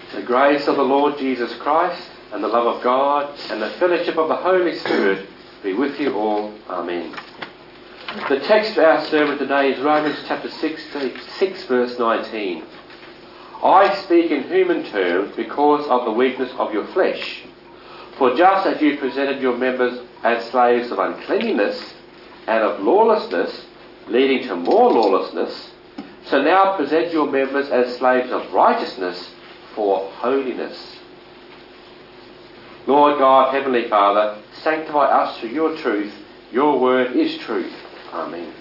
The grace of the Lord Jesus Christ and the love of God and the fellowship of the Holy Spirit be with you all. Amen. The text for our sermon today is Romans chapter 6 verse 19. I speak in human terms because of the weakness of your flesh. For just as you presented your members as slaves of uncleanness and of lawlessness, leading to more lawlessness, so now present your members as slaves of righteousness for holiness. Lord God, Heavenly Father, sanctify us through your truth. Your word is truth. Amen.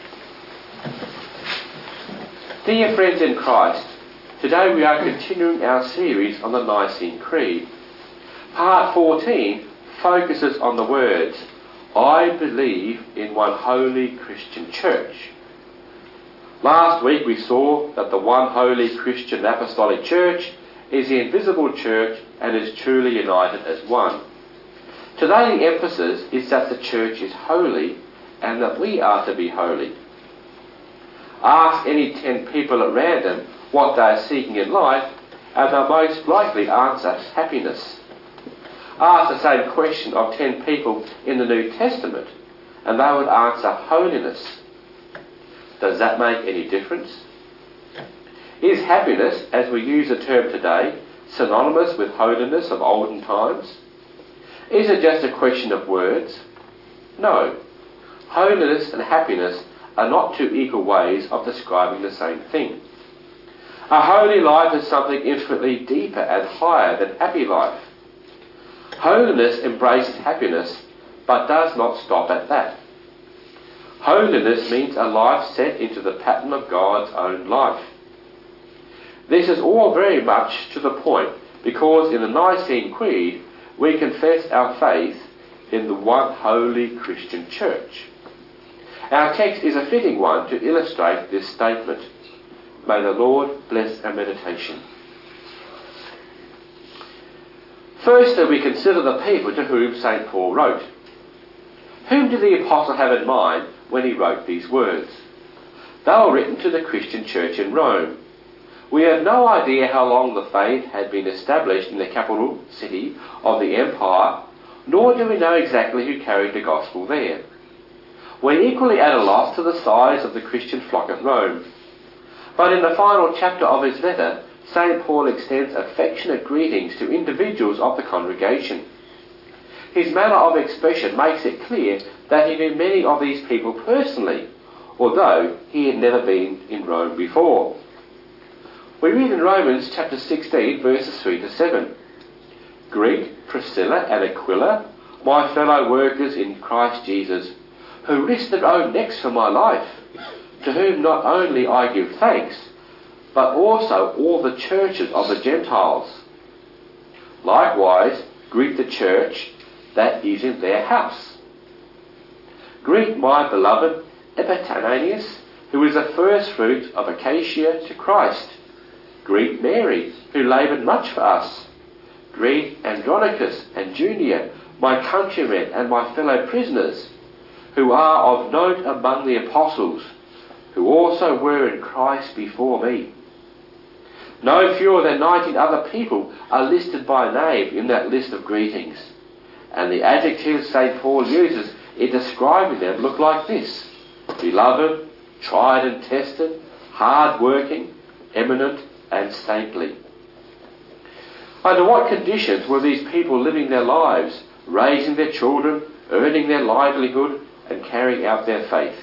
Dear friends in Christ, today we are continuing our series on the Nicene Creed. Part 14 focuses on the words, I believe in one holy Christian church. Last week we saw that the one holy Christian apostolic church is the invisible church and is truly united as one. Today the emphasis is that the church is holy and that we are to be holy. Ask any 10 people at random what they are seeking in life and they'll most likely answer happiness. Ask the same question of 10 people in the New Testament and they would answer holiness. Does that make any difference? Is happiness, as we use the term today, synonymous with holiness of olden times? Is it just a question of words? No. Holiness and happiness are not two equal ways of describing the same thing. A holy life is something infinitely deeper and higher than happy life. Holiness embraces happiness, but does not stop at that. Holiness means a life set into the pattern of God's own life. This is all very much to the point because in the Nicene Creed we confess our faith in the one holy Christian church. Our text is a fitting one to illustrate this statement. May the Lord bless our meditation. Firstly, we consider the people to whom St. Paul wrote. Whom did the apostle have in mind when he wrote these words? They were written to the Christian church in Rome. We have no idea how long the faith had been established in the capital city of the empire, nor do we know exactly who carried the gospel there. We're equally at a loss to the size of the Christian flock at Rome. But in the final chapter of his letter, St. Paul extends affectionate greetings to individuals of the congregation. His manner of expression makes it clear that he knew many of these people personally, although he had never been in Rome before. We read in Romans chapter 16 verses 3 to 7. Greet Priscilla and Aquila, my fellow workers in Christ Jesus, who risked their own necks for my life, to whom not only I give thanks, but also all the churches of the Gentiles. Likewise, greet the church that is in their house. Greet my beloved Epaphras, who is the first fruit of Acacia to Christ. Greet Mary, who laboured much for us. Greet Andronicus and Junia, my countrymen and my fellow prisoners, who are of note among the apostles, who also were in Christ before me. No fewer than 19 other people are listed by name in that list of greetings, and the adjectives St. Paul uses in describing them look like this: beloved, tried and tested, hard-working, eminent, and saintly. Under what conditions were these people living their lives, raising their children, earning their livelihood, and carrying out their faith?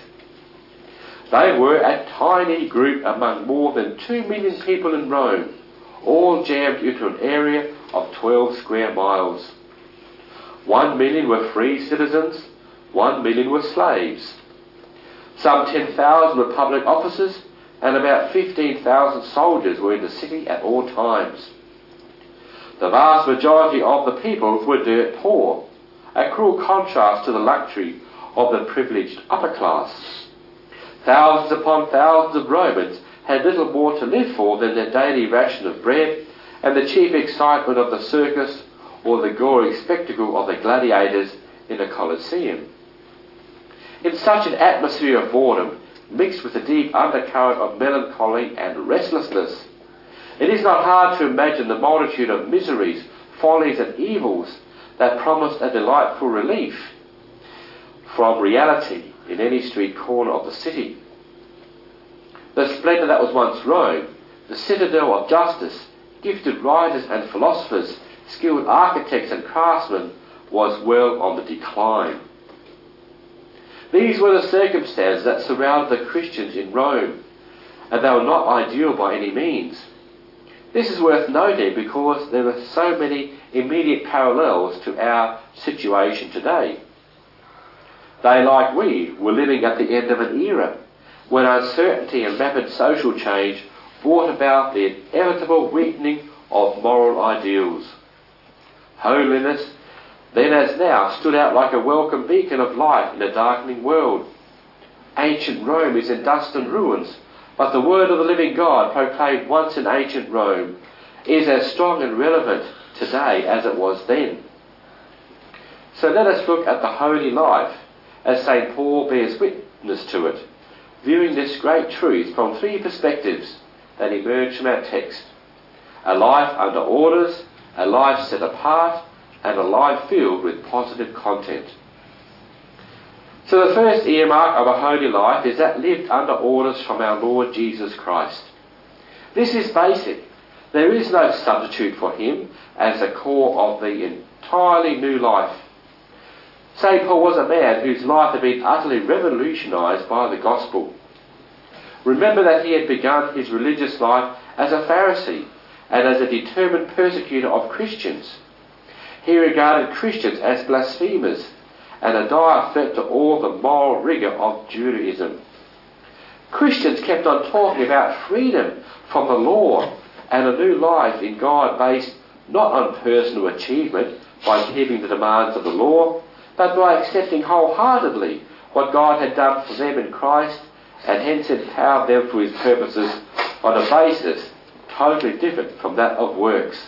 They were a tiny group among more than 2 million people in Rome, all jammed into an area of 12 square miles. 1 million were free citizens, 1 million were slaves. Some 10,000 were public officers, and about 15,000 soldiers were in the city at all times. The vast majority of the people were dirt poor, a cruel contrast to the luxury of the privileged upper class. Thousands upon thousands of Romans had little more to live for than their daily ration of bread and the chief excitement of the circus or the gory spectacle of the gladiators in the Colosseum. In such an atmosphere of boredom, mixed with a deep undercurrent of melancholy and restlessness, It is not hard to imagine the multitude of miseries, follies and evils that promised a delightful relief from reality in any street corner of the city. The splendour that was once Rome, the citadel of justice, gifted writers and philosophers, skilled architects and craftsmen, was well on the decline. These were the circumstances that surrounded the Christians in Rome, and they were not ideal by any means. This is worth noting because there are so many immediate parallels to our situation today. They, like we, were living at the end of an era when uncertainty and rapid social change brought about the inevitable weakening of moral ideals. Holiness, then as now, stood out like a welcome beacon of light in a darkening world. Ancient Rome is in dust and ruins, but the word of the living God, proclaimed once in ancient Rome, is as strong and relevant today as it was then. So let us look at the holy life as St. Paul bears witness to it, viewing this great truth from three perspectives that emerge from our text: a life under orders, a life set apart, and a life filled with positive content. So the first earmark of a holy life is that lived under orders from our Lord Jesus Christ. This is basic. There is no substitute for him as the core of the entirely new life. St. Paul was a man whose life had been utterly revolutionised by the gospel. Remember that he had begun his religious life as a Pharisee and as a determined persecutor of Christians. He regarded Christians as blasphemers and a dire threat to all the moral rigour of Judaism. Christians kept on talking about freedom from the law and a new life in God based not on personal achievement by keeping the demands of the law, but by accepting wholeheartedly what God had done for them in Christ, and hence empowered them for his purposes on a basis totally different from that of works.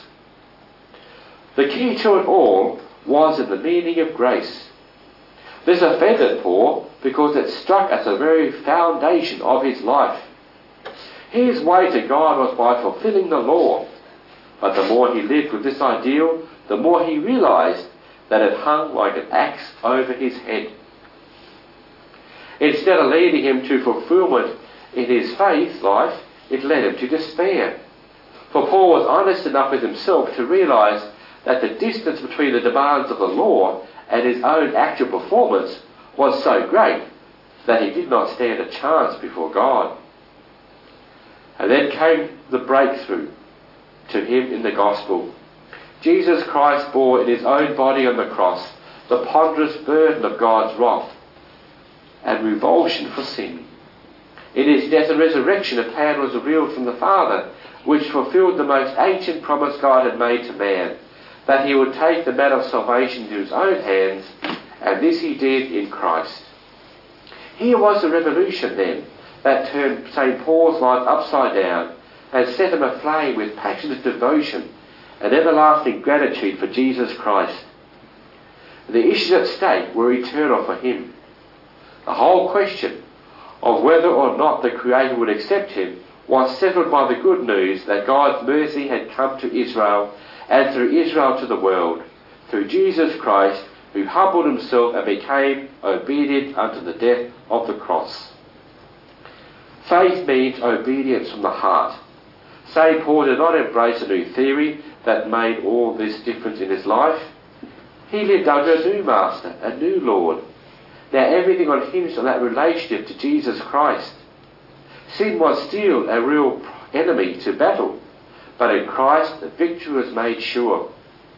The key to it all was in the meaning of grace. This offended Paul because it struck at the very foundation of his life. His way to God was by fulfilling the law, but the more he lived with this ideal, the more he realised that it hung like an axe over his head. Instead of leading him to fulfilment in his faith life, it led him to despair. For Paul was honest enough with himself to realise that the distance between the demands of the law and his own actual performance was so great that he did not stand a chance before God. And then came the breakthrough to him in the gospel. Jesus Christ bore in his own body on the cross the ponderous burden of God's wrath and revulsion for sin. In his death and resurrection, a plan was revealed from the Father, which fulfilled the most ancient promise God had made to man, that he would take the matter of salvation into his own hands, and this he did in Christ. Here was the revolution then that turned St. Paul's life upside down and set him aflame with passionate devotion and everlasting gratitude for Jesus Christ. The issues at stake were eternal for him. The whole question of whether or not the Creator would accept him was settled by the good news that God's mercy had come to Israel, and through Israel to the world, through Jesus Christ, who humbled himself and became obedient unto the death of the cross. Faith means obedience from the heart. St. Paul did not embrace a new theory that made all this difference in his life. He lived under a new master, a new Lord. Now everything unhinged on that relationship to Jesus Christ. Sin was still a real enemy to battle, but in Christ the victory was made sure.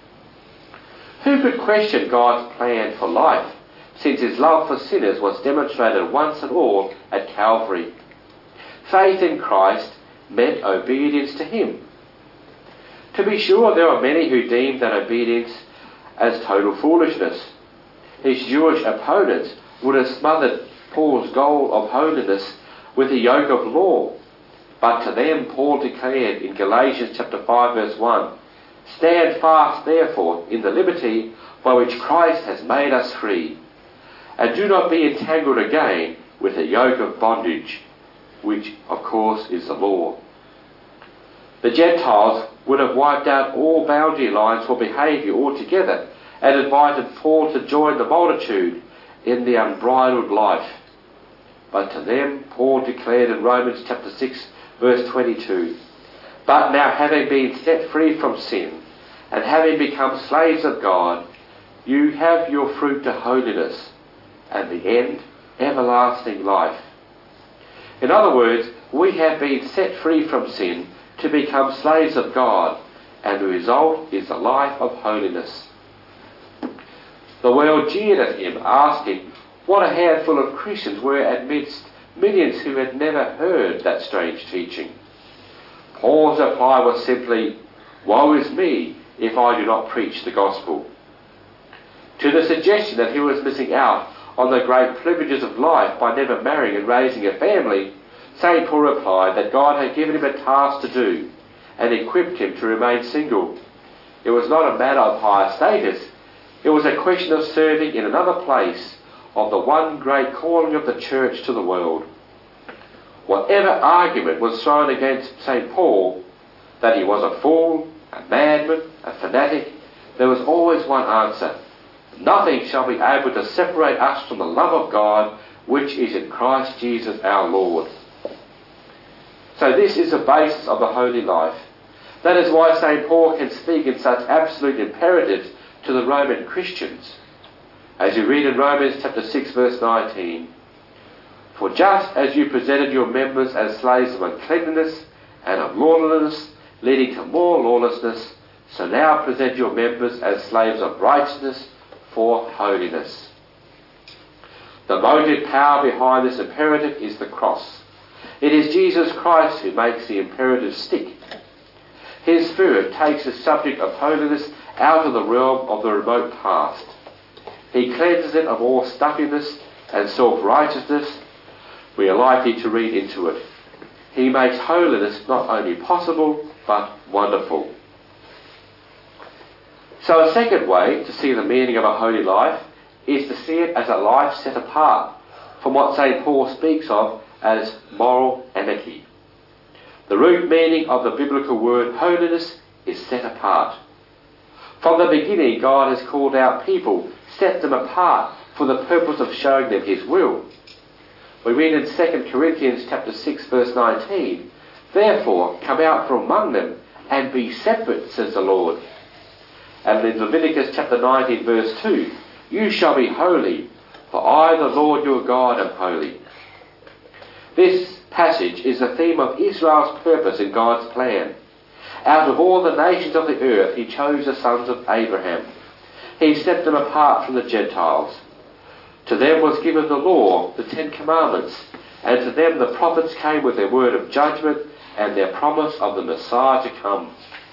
Who could question God's plan for life, since his love for sinners was demonstrated once and all at Calvary? Faith in Christ meant obedience to him. To be sure, there are many who deemed that obedience as total foolishness. His Jewish opponents would have smothered Paul's goal of holiness with a yoke of law. But to them Paul declared in Galatians chapter 5 verse 1, "Stand fast therefore in the liberty by which Christ has made us free, and do not be entangled again with a yoke of bondage," which of course is the law. The Gentiles would have wiped out all boundary lines for behaviour altogether and invited Paul to join the multitude in the unbridled life. But to them Paul declared in Romans chapter 6 verse 22, "But now having been set free from sin and having become slaves of God, you have your fruit to holiness, and the end, everlasting life." In other words, we have been set free from sin to become slaves of God, and the result is a life of holiness. The world jeered at him, asking what a handful of Christians were amidst millions who had never heard that strange teaching. Paul's reply was simply, "Woe is me if I do not preach the gospel." To the suggestion that he was missing out on the great privileges of life by never marrying and raising a family, St. Paul replied that God had given him a task to do and equipped him to remain single. It was not a matter of higher status, it was a question of serving in another place of the one great calling of the church to the world. Whatever argument was thrown against St. Paul, that he was a fool, a madman, a fanatic, there was always one answer: nothing shall be able to separate us from the love of God which is in Christ Jesus our Lord. So this is the basis of the holy life. That is why St. Paul can speak in such absolute imperatives to the Roman Christians. As you read in Romans chapter 6 verse 19, "For just as you presented your members as slaves of uncleanness and of lawlessness, leading to more lawlessness, so now present your members as slaves of righteousness for holiness." The motive power behind this imperative is the cross. It is Jesus Christ who makes the imperative stick. His Spirit takes the subject of holiness out of the realm of the remote past. He cleanses it of all stuffiness and self-righteousness we are likely to read into it. He makes holiness not only possible, but wonderful. So a second way to see the meaning of a holy life is to see it as a life set apart from what St. Paul speaks of as moral anarchy. The root meaning of the biblical word holiness is set apart. From the beginning, God has called out people, set them apart for the purpose of showing them his will. We read in 2 Corinthians chapter 6 verse 19, "Therefore come out from among them and be separate, says the Lord." And in Leviticus chapter 19 verse 2, "You shall be holy, for I, the Lord your God, am holy." This passage is the theme of Israel's purpose in God's plan. Out of all the nations of the earth, he chose the sons of Abraham. He set them apart from the Gentiles. To them was given the law, the 10 Commandments, and to them the prophets came with their word of judgment and their promise of the Messiah to come.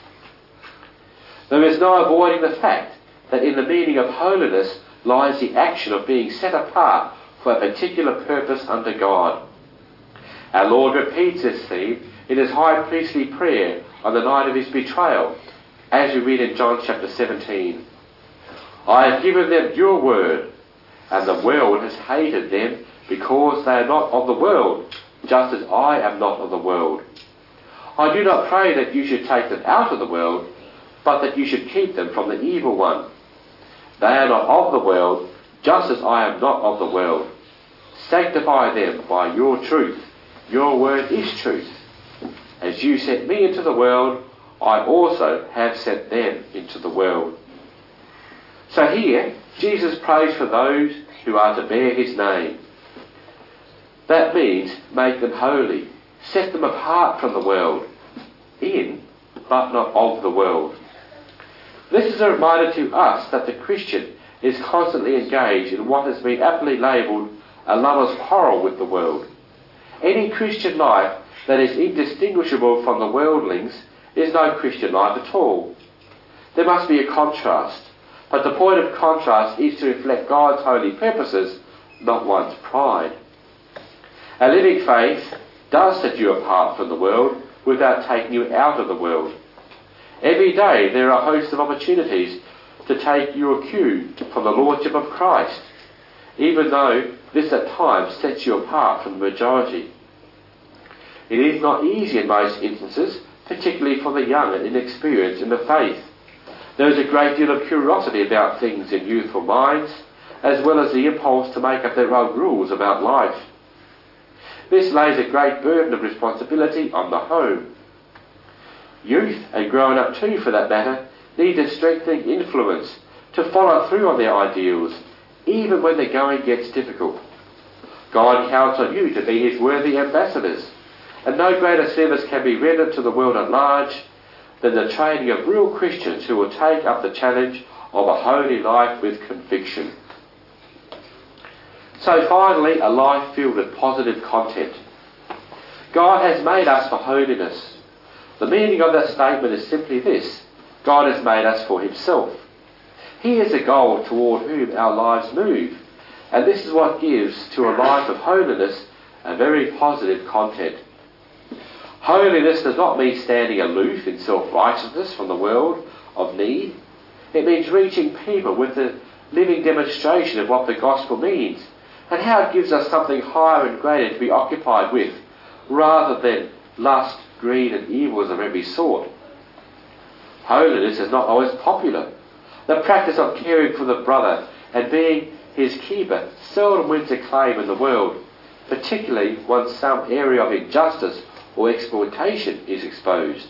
There is no avoiding the fact that in the meaning of holiness lies the action of being set apart for a particular purpose under God. Our Lord repeats this theme in his high priestly prayer on the night of his betrayal, as we read in John chapter 17. "I have given them your word, and the world has hated them because they are not of the world, just as I am not of the world. I do not pray that you should take them out of the world, but that you should keep them from the evil one. They are not of the world, just as I am not of the world. Sanctify them by your truth. Your word is truth. As you sent me into the world, I also have sent them into the world." So here, Jesus prays for those who are to bear his name. That means make them holy, set them apart from the world, in, but not of the world. This is a reminder to us that the Christian is constantly engaged in what has been aptly labelled a lover's quarrel with the world. Any Christian life that is indistinguishable from the worldlings is no Christian life at all. There must be a contrast, but the point of contrast is to reflect God's holy purposes, not one's pride. A living faith does set you apart from the world without taking you out of the world. Every day there are a host of opportunities to take your cue from the Lordship of Christ, even though this at times sets you apart from the majority. It is not easy in most instances particularly for the young and inexperienced in the faith. There is a great deal of curiosity about things in youthful minds, as well as the impulse to make up their own rules about life. This lays a great burden of responsibility on the home. Youth, and grown up too for that matter, need a strengthening influence to follow through on their ideals, even when the going gets difficult. God counts on you to be his worthy ambassadors, and no greater service can be rendered to the world at large than the training of real Christians who will take up the challenge of a holy life with conviction. So finally, a life filled with positive content. God has made us for holiness. The meaning of that statement is simply this: God has made us for himself. He is the goal toward whom our lives move, and this is what gives to a life of holiness a very positive content. Holiness does not mean standing aloof in self-righteousness from the world of need. It means reaching people with the living demonstration of what the gospel means, and how it gives us something higher and greater to be occupied with, rather than lust, greed and evils of every sort. Holiness is not always popular. The practice of caring for the brother and being his keeper seldom wins acclaim in the world, particularly once some area of injustice or exploitation is exposed.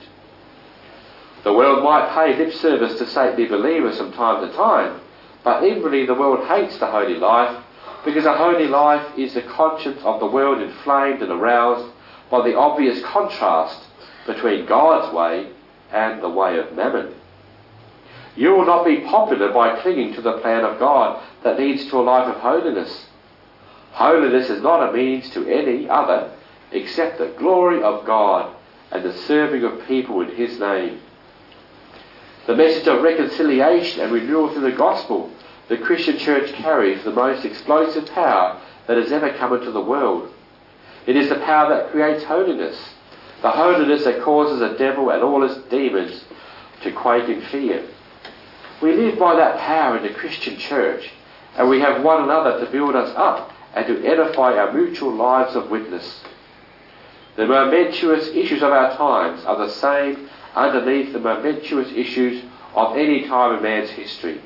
The world might pay lip service to saintly believers from time to time, but inwardly the world hates the holy life, because a holy life is the conscience of the world inflamed and aroused by the obvious contrast between God's way and the way of mammon. You will not be popular by clinging to the plan of God that leads to a life of holiness. Holiness is not a means to any other except the glory of God and the serving of people in his name. The message of reconciliation and renewal through the gospel the Christian church carries the most explosive power that has ever come into the world. It is the power that creates holiness, the holiness that causes the devil and all his demons to quake in fear. We live by that power in the Christian church, and we have one another to build us up and to edify our mutual lives of witness. The momentous issues of our times are the same underneath the momentous issues of any time in man's history.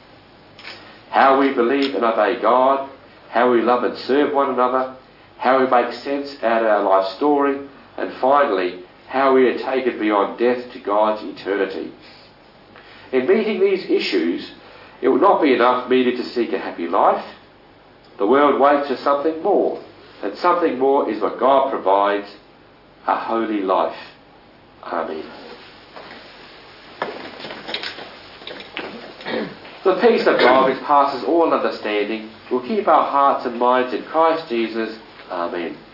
How we believe and obey God, how we love and serve one another, how we make sense out of our life story, and finally, how we are taken beyond death to God's eternity. In meeting these issues, it will not be enough merely to seek a happy life. The world waits for something more, and something more is what God provides, a holy life. Amen. The peace of God, which passes all understanding, will keep our hearts and minds in Christ Jesus. Amen.